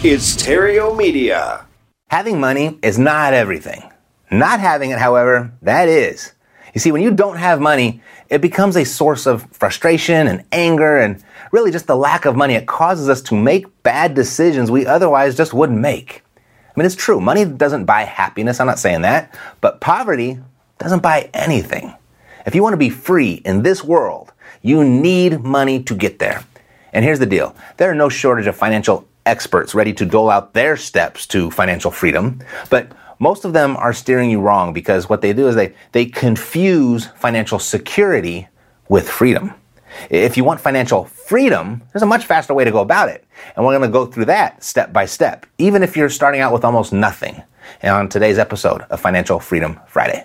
is Theriault Media. Having money is not everything. Not having it, however, that is. You see, when you don't have money, it becomes a source of frustration and anger, and really just the lack of money. It causes us to make bad decisions we otherwise just wouldn't make. I mean, it's true. Money doesn't buy happiness. I'm not saying that. But poverty doesn't buy anything. If you want to be free in this world, you need money to get there. And here's the deal. There are no shortage of financial experts ready to dole out their steps to financial freedom. But most of them are steering you wrong, because what they do is they confuse financial security with freedom. If you want financial freedom, there's a much faster way to go about it. And we're going to go through that step by step, even if you're starting out with almost nothing, on today's episode of Financial Freedom Friday.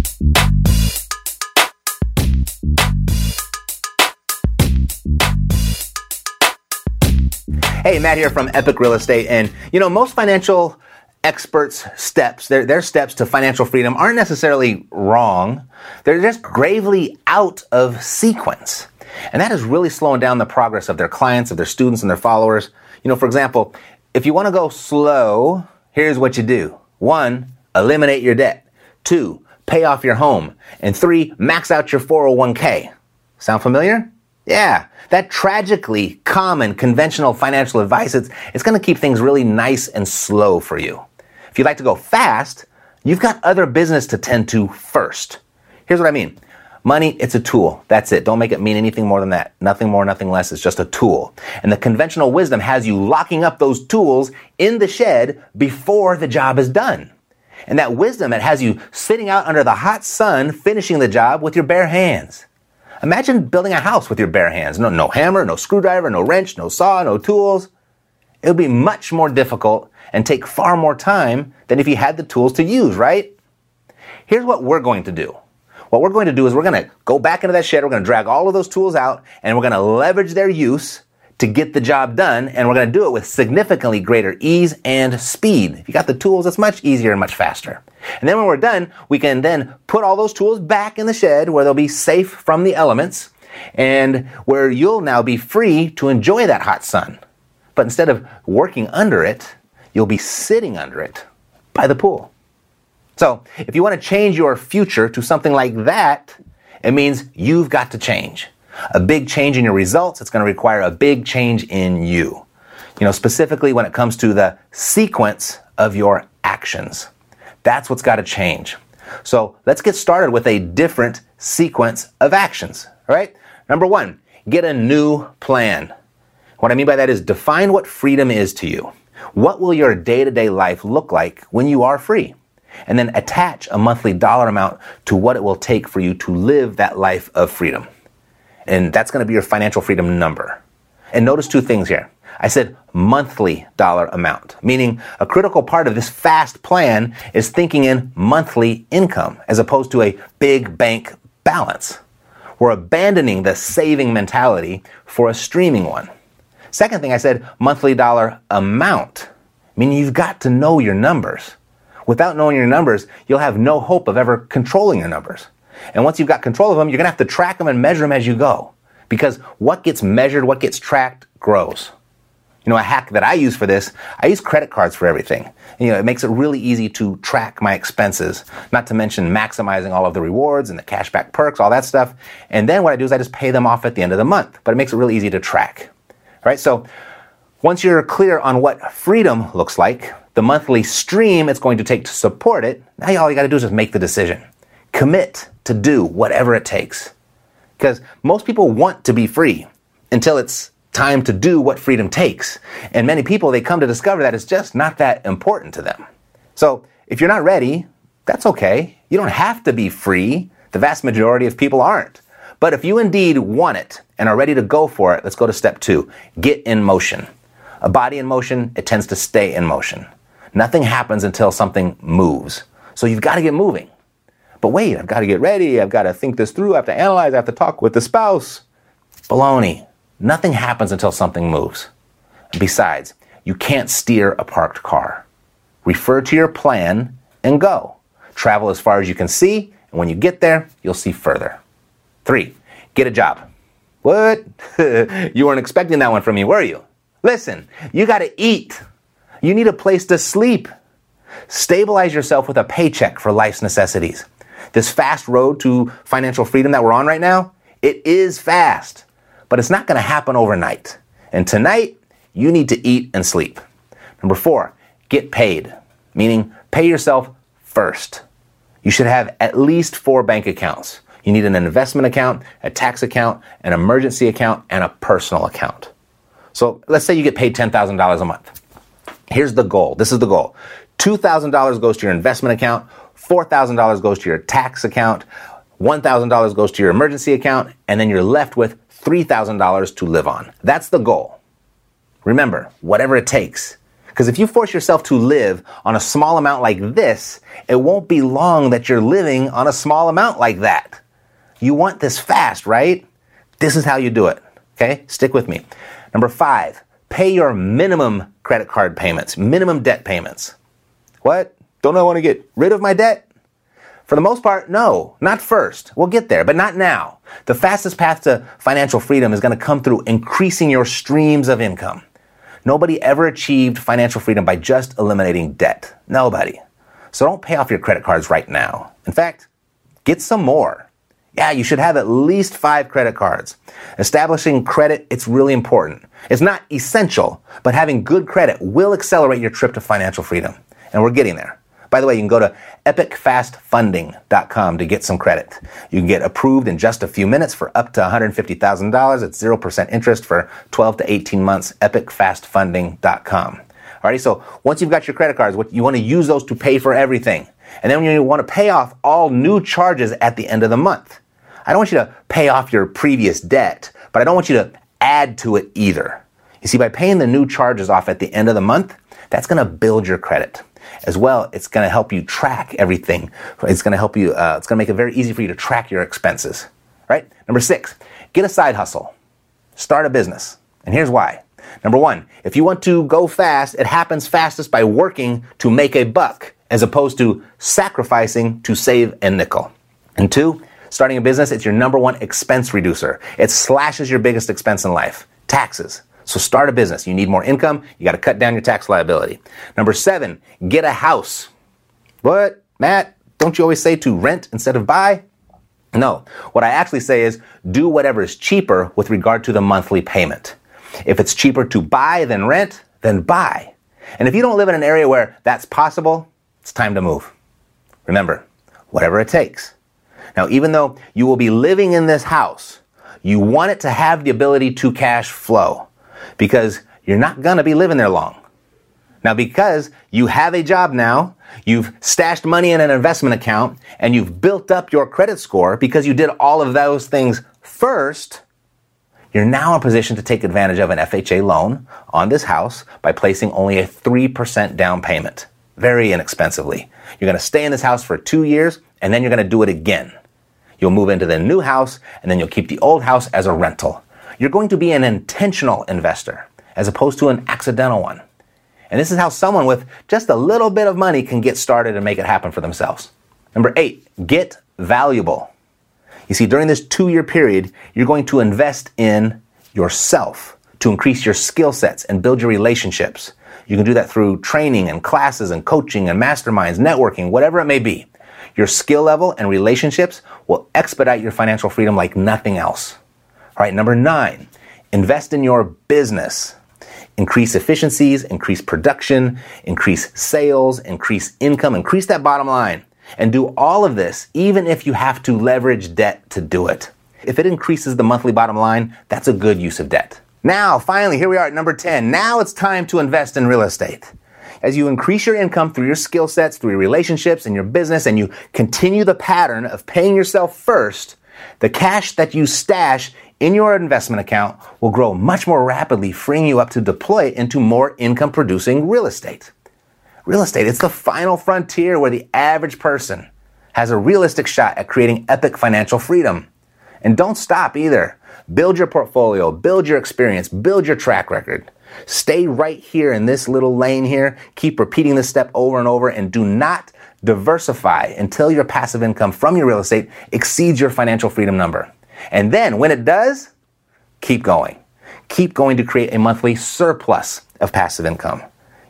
Hey, Matt here from Epic Real Estate. And, most financial experts' steps, their steps to financial freedom aren't necessarily wrong. They're just gravely out of sequence. And that is really slowing down the progress of their clients, of their students, and their followers. For example, if you want to go slow, here's what you do. 1, eliminate your debt. 2, pay off your home. And 3, max out your 401k. Sound familiar? Yeah, that tragically common conventional financial advice, it's going to keep things really nice and slow for you. If you'd like to go fast, you've got other business to tend to first. Here's what I mean. Money, it's a tool. That's it. Don't make it mean anything more than that. Nothing more, nothing less. It's just a tool. And the conventional wisdom has you locking up those tools in the shed before the job is done. And that wisdom, it has you sitting out under the hot sun, finishing the job with your bare hands. Imagine building a house with your bare hands. No hammer, no screwdriver, no wrench, no saw, no tools. It would be much more difficult and take far more time than if you had the tools to use, right? Here's what we're going to do. What we're going to do is we're going to go back into that shed. We're going to drag all of those tools out, and we're going to leverage their use to get the job done. And we're going to do it with significantly greater ease and speed. If you got the tools, it's much easier and much faster. And then when we're done, we can then put all those tools back in the shed where they'll be safe from the elements, and where you'll now be free to enjoy that hot sun. But instead of working under it, you'll be sitting under it by the pool. So if you want to change your future to something like that, it means you've got to change. A big change in your results, it's going to require a big change in you. Specifically when it comes to the sequence of your actions. That's what's got to change. So let's get started with a different sequence of actions. All right? Number 1, get a new plan. What I mean by that is define what freedom is to you. What will your day-to-day life look like when you are free? And then attach a monthly dollar amount to what it will take for you to live that life of freedom. And that's going to be your financial freedom number. And notice 2 things here. I said monthly dollar amount, meaning a critical part of this fast plan is thinking in monthly income as opposed to a big bank balance. We're abandoning the saving mentality for a streaming one. Second thing, I said monthly dollar amount, meaning you've got to know your numbers. Without knowing your numbers, you'll have no hope of ever controlling your numbers. And once you've got control of them, you're going to have to track them and measure them as you go. Because what gets measured, what gets tracked, grows. A hack that I use for this, I use credit cards for everything. It makes it really easy to track my expenses, not to mention maximizing all of the rewards and the cashback perks, all that stuff. And then what I do is I just pay them off at the end of the month. But it makes it really easy to track. All right, so once you're clear on what freedom looks like, the monthly stream it's going to take to support it, now all you got to do is just make the decision. Commit to do whatever it takes. Because most people want to be free until it's time to do what freedom takes. And many people, they come to discover that it's just not that important to them. So if you're not ready, that's okay. You don't have to be free. The vast majority of people aren't. But if you indeed want it and are ready to go for it, let's go to step 2. Get in motion. A body in motion, it tends to stay in motion. Nothing happens until something moves. So you've got to get moving. But wait, I've got to get ready. I've got to think this through. I have to analyze. I have to talk with the spouse. Baloney. Nothing happens until something moves. And besides, you can't steer a parked car. Refer to your plan and go. Travel as far as you can see, and when you get there, you'll see further. 3, get a job. What? You weren't expecting that one from me, were you? Listen, you got to eat. You need a place to sleep. Stabilize yourself with a paycheck for life's necessities. This fast road to financial freedom that we're on right now, it is fast, but it's not going to happen overnight. And tonight, you need to eat and sleep. Number 4, get paid, meaning pay yourself first. You should have at least 4 bank accounts. You need an investment account, a tax account, an emergency account, and a personal account. So let's say you get paid $10,000 a month. Here's the goal. This is the goal. $2,000 goes to your investment account, $4,000 goes to your tax account, $1,000 goes to your emergency account, and then you're left with $3,000 to live on. That's the goal. Remember, whatever it takes. Because if you force yourself to live on a small amount like this, it won't be long that you're living on a small amount like that. You want this fast, right? This is how you do it. Okay? Stick with me. Number 5, pay your minimum credit card payments, minimum debt payments. What? Don't I want to get rid of my debt? For the most part, no, not first. We'll get there, but not now. The fastest path to financial freedom is going to come through increasing your streams of income. Nobody ever achieved financial freedom by just eliminating debt. Nobody. So don't pay off your credit cards right now. In fact, get some more. Yeah, you should have at least 5 credit cards. Establishing credit, it's really important. It's not essential, but having good credit will accelerate your trip to financial freedom. And we're getting there. By the way, you can go to epicfastfunding.com to get some credit. You can get approved in just a few minutes for up to $150,000. It's 0% interest for 12 to 18 months, epicfastfunding.com. Alrighty, so once you've got your credit cards, you want to use those to pay for everything. And then you want to pay off all new charges at the end of the month. I don't want you to pay off your previous debt, but I don't want you to add to it either. You see, by paying the new charges off at the end of the month, that's going to build your credit. As well, it's going to help you track everything. It's going to help you, it's going to make it very easy for you to track your expenses. Right? Number 6, get a side hustle. Start a business. And here's why. Number 1, if you want to go fast, it happens fastest by working to make a buck as opposed to sacrificing to save a nickel. And 2, starting a business, it's your number 1 expense reducer. It slashes your biggest expense in life, taxes. So start a business. You need more income. You got to cut down your tax liability. Number 7, get a house. What? Matt, don't you always say to rent instead of buy? No. What I actually say is do whatever is cheaper with regard to the monthly payment. If it's cheaper to buy than rent, then buy. And if you don't live in an area where that's possible, it's time to move. Remember, whatever it takes. Now, even though you will be living in this house, you want it to have the ability to cash flow. Because you're not going to be living there long. Now, because you have a job now, you've stashed money in an investment account, and you've built up your credit score because you did all of those things first, you're now in a position to take advantage of an FHA loan on this house by placing only a 3% down payment. Very inexpensively. You're going to stay in this house for 2 years, and then you're going to do it again. You'll move into the new house, and then you'll keep the old house as a rental. You're going to be an intentional investor as opposed to an accidental one. And this is how someone with just a little bit of money can get started and make it happen for themselves. Number 8, get valuable. You see, during this 2-year period, you're going to invest in yourself to increase your skill sets and build your relationships. You can do that through training and classes and coaching and masterminds, networking, whatever it may be. Your skill level and relationships will expedite your financial freedom like nothing else. All right, number 9, invest in your business. Increase efficiencies, increase production, increase sales, increase income, increase that bottom line. And do all of this even if you have to leverage debt to do it. If it increases the monthly bottom line, that's a good use of debt. Now, finally, here we are at number 10. Now it's time to invest in real estate. As you increase your income through your skill sets, through your relationships and your business, and you continue the pattern of paying yourself first, the cash that you stash in your investment account will grow much more rapidly, freeing you up to deploy it into more income-producing real estate. Real estate, it's the final frontier where the average person has a realistic shot at creating epic financial freedom. And don't stop either. Build your portfolio, build your experience, build your track record. Stay right here in this little lane here. Keep repeating this step over and over, and do not diversify until your passive income from your real estate exceeds your financial freedom number. And then when it does, keep going. Keep going to create a monthly surplus of passive income.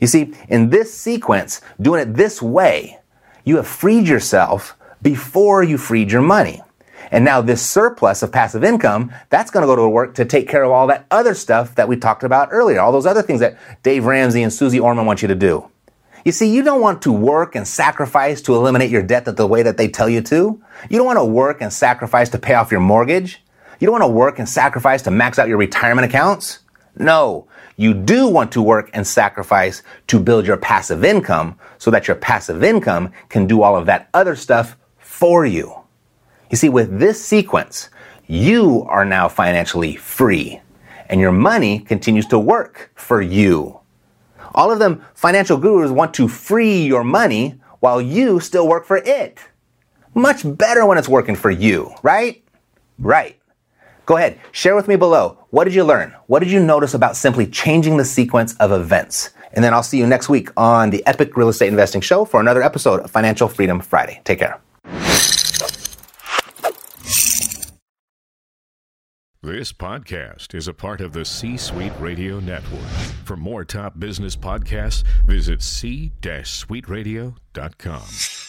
You see, in this sequence, doing it this way, you have freed yourself before you freed your money. And now this surplus of passive income, that's going to go to work to take care of all that other stuff that we talked about earlier, all those other things that Dave Ramsey and Susie Orman want you to do. You see, you don't want to work and sacrifice to eliminate your debt the way that they tell you to. You don't want to work and sacrifice to pay off your mortgage. You don't want to work and sacrifice to max out your retirement accounts. No, you do want to work and sacrifice to build your passive income so that your passive income can do all of that other stuff for you. You see, with this sequence, you are now financially free, and your money continues to work for you. All of them financial gurus want to free your money while you still work for it. Much better when it's working for you, right? Right. Go ahead, share with me below. What did you learn? What did you notice about simply changing the sequence of events? And then I'll see you next week on the Epic Real Estate Investing Show for another episode of Financial Freedom Friday. Take care. This podcast is a part of the C-Suite Radio Network. For more top business podcasts, visit c-suiteradio.com.